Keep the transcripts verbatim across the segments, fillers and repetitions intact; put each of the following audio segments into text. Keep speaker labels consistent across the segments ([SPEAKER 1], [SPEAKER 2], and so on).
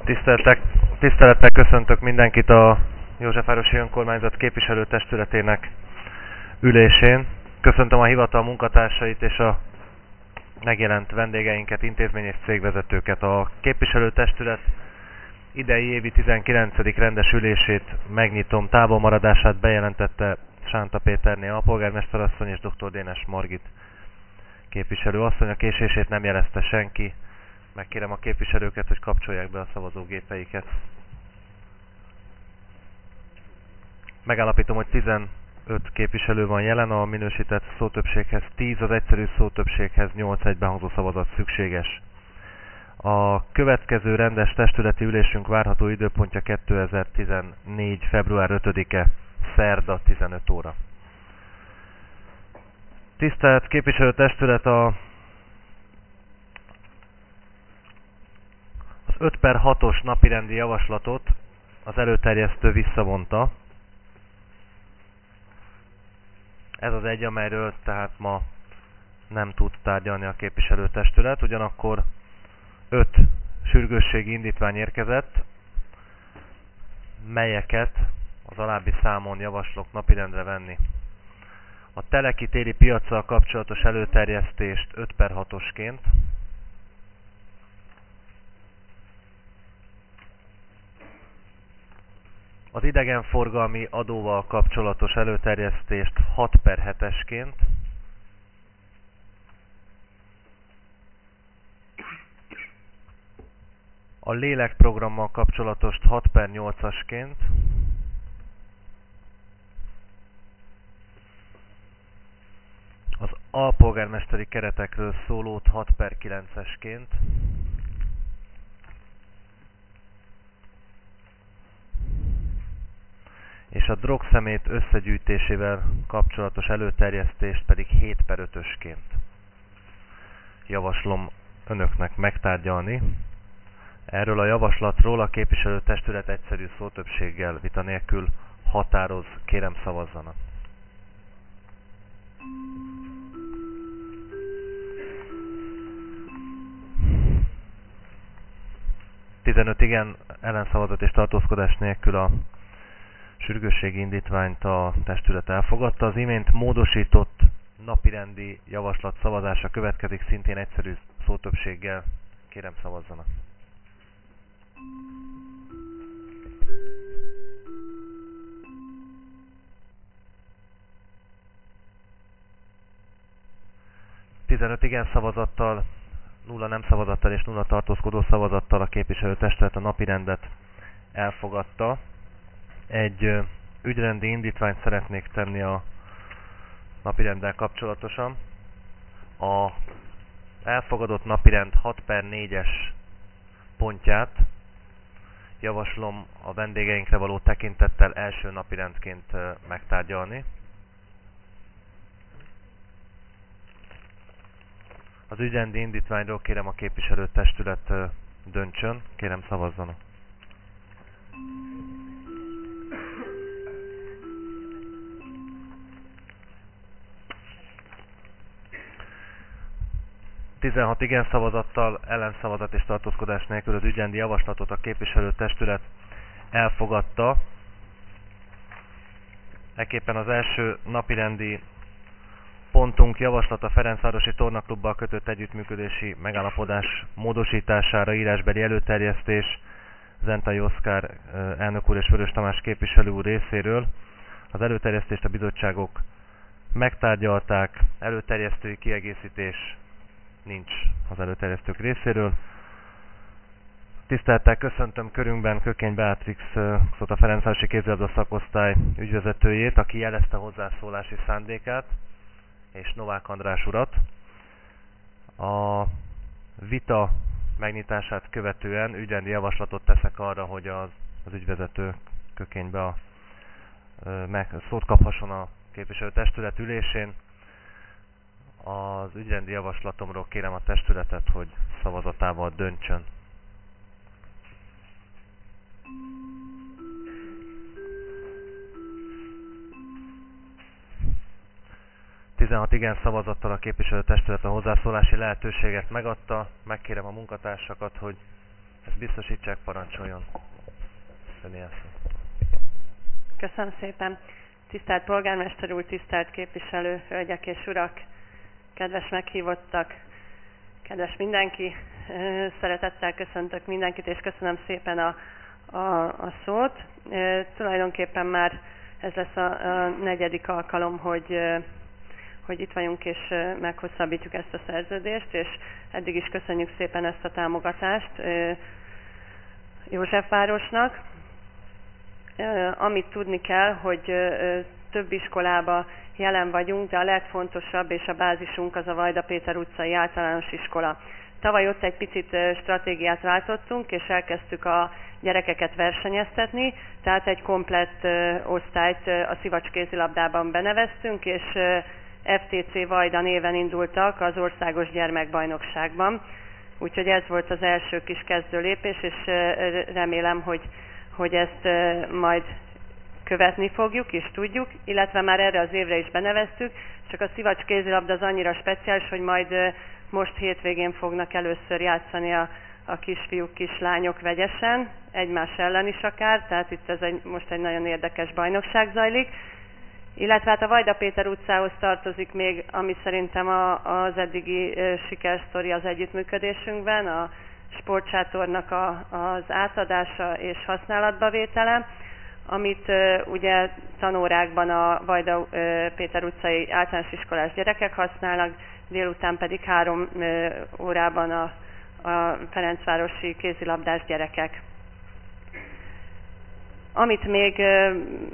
[SPEAKER 1] Tiszteltek, tisztelettel köszöntök mindenkit a Józsefvárosi Önkormányzat képviselőtestületének ülésén. Köszöntöm a hivatal munkatársait és a megjelent vendégeinket, intézmény és cégvezetőket. A képviselőtestület idei évi tizenkilencedik rendes ülését megnyitom. Távolmaradását bejelentette Sánta Péterné alpolgármesterasszony és dr. Dénes Margit képviselőasszony. A késését nem jelezte senki. Megkérem a képviselőket, hogy kapcsolják be a szavazógépeiket. Megállapítom, hogy tizenöt képviselő van jelen, a minősített szótöbbséghez tíz, az egyszerű szótöbbséghez nyolc egybehangzó szavazat szükséges. A következő rendes testületi ülésünk várható időpontja kétezer-tizennégy. február ötödike, szerda tizenöt óra. Tisztelt képviselőtestület, a Az öt per hatos napirendi javaslatot az előterjesztő visszavonta. Ez az egy, amelyről tehát ma nem tud tárgyalni a képviselőtestület, ugyanakkor öt sürgősségi indítvány érkezett, melyeket az alábbi számon javaslok napirendre venni. A Teleki téli piaccal kapcsolatos előterjesztést öt per hatosként, az idegenforgalmi adóval kapcsolatos előterjesztést hat per hetesként, a lélekprogrammal kapcsolatos hat per nyolcasként, az alpolgármesteri keretekről szólót hat per kilencesként, és a drogszemét összegyűjtésével kapcsolatos előterjesztést pedig hét per ötösként javaslom önöknek megtárgyalni. Erről a javaslatról a képviselőtestület egyszerű szótöbbséggel, vita nélkül határoz, kérem szavazzanak. tizenöt igen, ellenszavazat és tartózkodás nélkül a sürgősségi indítványt a testület elfogadta. Az imént módosított napirendi javaslat szavazása következik, szintén egyszerű szótöbbséggel. Kérem szavazzanak. tizenöt igen szavazattal, nulla nem szavazattal és nulla tartózkodó szavazattal a képviselőtestület a napirendet elfogadta. Egy ügyrendi indítványt szeretnék tenni a napirenddel kapcsolatosan. A elfogadott napirend hat per négyes pontját javaslom a vendégeinkre való tekintettel első napirendként megtárgyalni. Az ügyrendi indítványról kérem a képviselőtestület döntsön, kérem szavazzanak. tizenhat igen szavazattal, ellenszavazat és tartózkodás nélkül az ügyrendi javaslatot a képviselőtestület elfogadta. Ekképpen az első napirendi pontunk javaslat a Ferencvárosi Tornaklubbal kötött együttműködési megállapodás módosítására, írásbeli előterjesztés Zentai Oszkár elnök úr és Vörös Tamás képviselő úr részéről. Az előterjesztést a bizottságok megtárgyalták, előterjesztői kiegészítés nincs az előterjesztők részéről. Tisztelettel köszöntöm körünkben Kökény Beatrix, a Ferencvárosi Kézilabda szakosztály ügyvezetőjét, aki jelezte hozzászólási szándékát, és Novák András urat. A vita megnyitását követően ügyrendi javaslatot teszek arra, hogy az, az ügyvezető Kökénybe a, meg, szót kaphasson a képviselőtestület ülésén. Az ügyrendi javaslatomról kérem a testületet, hogy szavazatával döntsön. tizenhat igen szavazattal a képviselőtestület a hozzászólási lehetőséget megadta. Megkérem a munkatársakat, hogy ezt biztosítsák, parancsoljon. Önél szó.
[SPEAKER 2] Köszönöm szépen. Tisztelt polgármester úr, tisztelt képviselő, hölgyek és urak, kedves meghívottak, kedves mindenki, szeretettel köszöntök mindenkit, és köszönöm szépen a, a, a szót. E, tulajdonképpen már ez lesz a, a negyedik alkalom, hogy, hogy itt vagyunk és meghosszabbítjuk ezt a szerződést, és eddig is köszönjük szépen ezt a támogatást Józsefvárosnak. Amit tudni kell, hogy több iskolába jelen vagyunk, de a legfontosabb és a bázisunk az a Vajda Péter utcai általános iskola. Tavaly ott egy picit stratégiát váltottunk, és elkezdtük a gyerekeket versenyeztetni, tehát egy komplett osztályt a szivacs kézilabdában beneveztünk, és ef té cé Vajda néven indultak az országos gyermekbajnokságban. Úgyhogy ez volt az első kis kezdő lépés, és remélem, hogy hogy ezt majd követni fogjuk és tudjuk, illetve már erre az évre is beneveztük, csak a szivacs kézilabda az annyira speciális, hogy majd most hétvégén fognak először játszani a, a kisfiúk, kislányok vegyesen, egymás ellen is akár, tehát itt ez egy, most egy nagyon érdekes bajnokság zajlik. Illetve hát a Vajda Péter utcához tartozik még, ami szerintem a, az eddigi sikersztori az együttműködésünkben, a sportsátornak a, az átadása és használatba vétele, amit uh, ugye tanórákban a Vajda uh, Péter utcai általános iskolás gyerekek használnak, délután pedig három uh, órában a, a Ferencvárosi kézilabdás gyerekek. Amit még uh,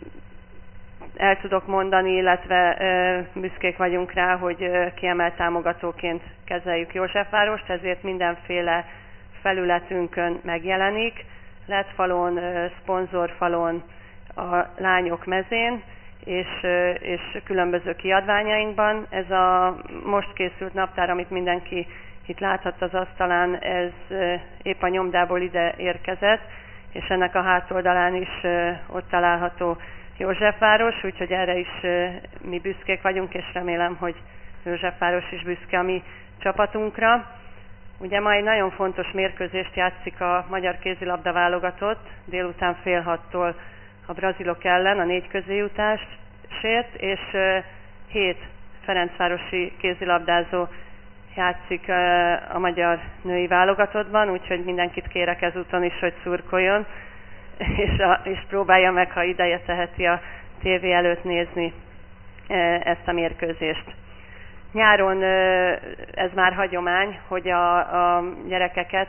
[SPEAKER 2] el tudok mondani, illetve uh, büszkék vagyunk rá, hogy uh, kiemelt támogatóként kezeljük Józsefvárost, ezért mindenféle felületünkön megjelenik, ledfalon, szponzorfalon, a lányok mezén, és, és különböző kiadványainkban. Ez a most készült naptár, amit mindenki itt láthat az asztalán, ez épp a nyomdából ide érkezett, és ennek a hátoldalán is ott található Józsefváros, úgyhogy erre is mi büszkék vagyunk, és remélem, hogy Józsefváros is büszke a mi csapatunkra. Ugye ma egy nagyon fontos mérkőzést játszik a magyar kézilabda válogatott, délután fél hattól a brazilok ellen a négy közéjutásért, és hét ferencvárosi kézilabdázó játszik a magyar női válogatottban, úgyhogy mindenkit kérek ezúton is, hogy szurkoljon, és, a, és próbálja meg, ha ideje teheti a tévé előtt nézni ezt a mérkőzést. Nyáron ez már hagyomány, hogy a, a gyerekeket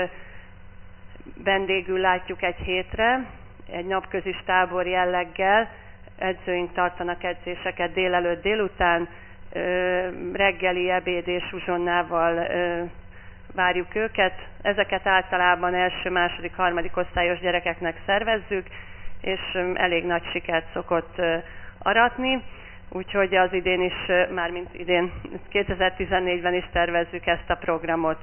[SPEAKER 2] vendégül látjuk egy hétre, egy napközis tábor jelleggel, edzőink tartanak edzéseket délelőtt, délután, reggeli, ebéd és uzsonnával várjuk őket. Ezeket általában első, második, harmadik osztályos gyerekeknek szervezzük, és elég nagy sikert szokott aratni. Úgyhogy az idén is, mármint idén, kétezer-tizennégyben is tervezzük ezt a programot.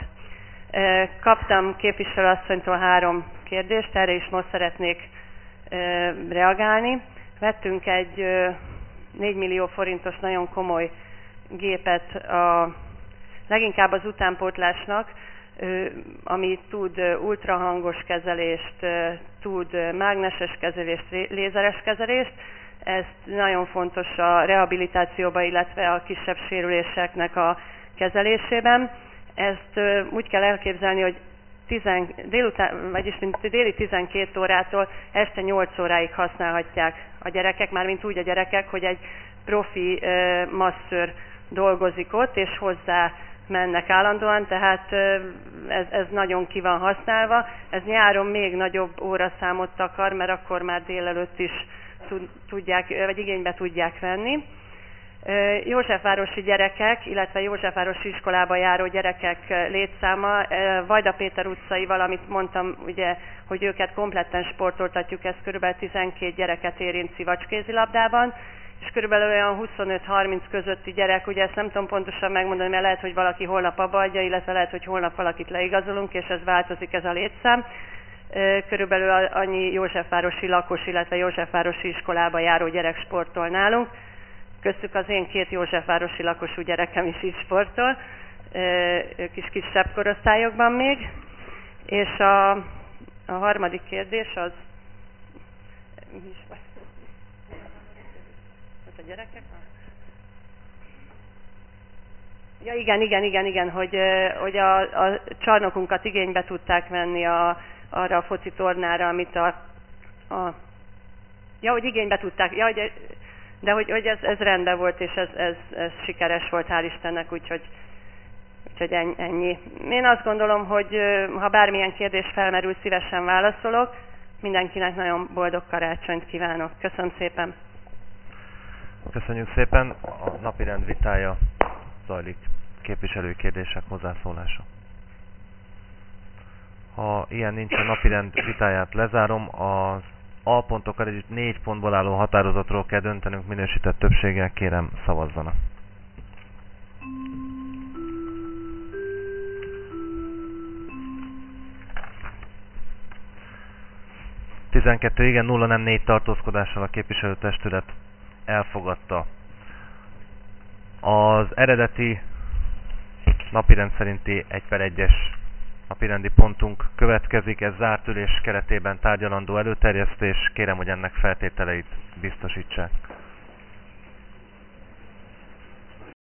[SPEAKER 2] Kaptam képviselőasszonytól három kérdést, erre is most szeretnék reagálni. Vettünk egy négy millió forintos nagyon komoly gépet, a, leginkább az utánpótlásnak, ami tud ultrahangos kezelést, tud mágneses kezelést, lézeres kezelést. Ez nagyon fontos a rehabilitációban, illetve a kisebb sérüléseknek a kezelésében. Ezt úgy kell elképzelni, hogy tizen, délután, vagyis mint déli tizenkét órától este nyolc óráig használhatják a gyerekek, mármint úgy a gyerekek, hogy egy profi masször dolgozik ott, és hozzá mennek állandóan, tehát ez, ez nagyon ki van használva. Ez nyáron még nagyobb óraszámot takar, mert akkor már délelőtt is tudják, vagy igénybe tudják venni. Józsefvárosi gyerekek, illetve Józsefvárosi iskolába járó gyerekek létszáma, Vajda Péter utcai, valamit mondtam, ugye, hogy őket kompletten sportoltatjuk, ez körülbelül tizenkét gyereket érint szivacskézilabdában, és körülbelül olyan huszonöt-harminc közötti gyerek, ugye ezt nem tudom pontosan megmondani, mert lehet, hogy valaki holnap abbaadja, illetve lehet, hogy holnap valakit leigazolunk, és ez változik ez a létszám. Körülbelül annyi józsefvárosi lakos, illetve józsefvárosi iskolába járó gyerek sportol nálunk. Köztük az én két józsefvárosi lakosú gyerekem is így sportol, ők is kisebb korosztályokban még. És a, a harmadik kérdés az... Mi is van? A gyerekek? Ja, igen, igen, igen, igen, hogy, hogy a, a csarnokunkat igénybe tudták venni a, arra a foci tornára, amit a, a... Ja, hogy igénybe tudták, ja, hogy, de hogy, hogy ez, ez rendben volt, és ez, ez, ez sikeres volt, hál' Istennek, úgyhogy, úgyhogy ennyi. Én azt gondolom, hogy ha bármilyen kérdés felmerül, szívesen válaszolok. Mindenkinek nagyon boldog karácsonyt kívánok. Köszönöm szépen!
[SPEAKER 1] Köszönjük szépen! A napirend vitája zajlik. Képviselői kérdések, hozzászólása. Ha ilyen nincs, a napirend vitáját lezárom. Az alpontokkal együtt négy pontból álló határozatról kell döntenünk minősített többséggel. Kérem, szavazzanak. tizenkettő igen, nulla nem, négy tartózkodással a képviselőtestület elfogadta. Az eredeti napirend szerinti egy per egyes napirendi pontunk következik, ez zárt ülés keretében tárgyalandó előterjesztés. Kérem, hogy ennek feltételeit biztosítsák.